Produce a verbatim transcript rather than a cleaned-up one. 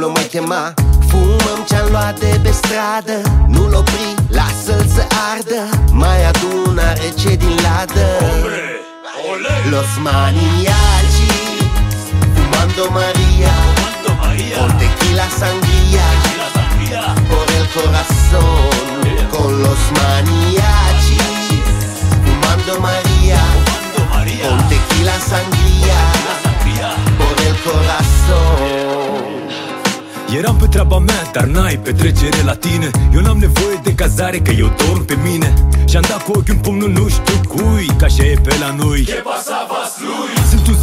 l-o mai chema. Fumăm ce-am luat de pe stradă, nu-l opri, lasă-l să ardă. Mai adună rece din ladă. Los mariachi fumando Maria, con tequila sangría, por el corazón. Con los mariachi fumando Maria, con tequila sangría, por el corazón. Eram pe treaba mea, dar n-ai petrecere la tine. Eu n-am nevoie de cazare, că eu dorm pe mine. Și-am dat cu ochiul în pumnul nu știu cui, că așa e pe la noi. Sunt un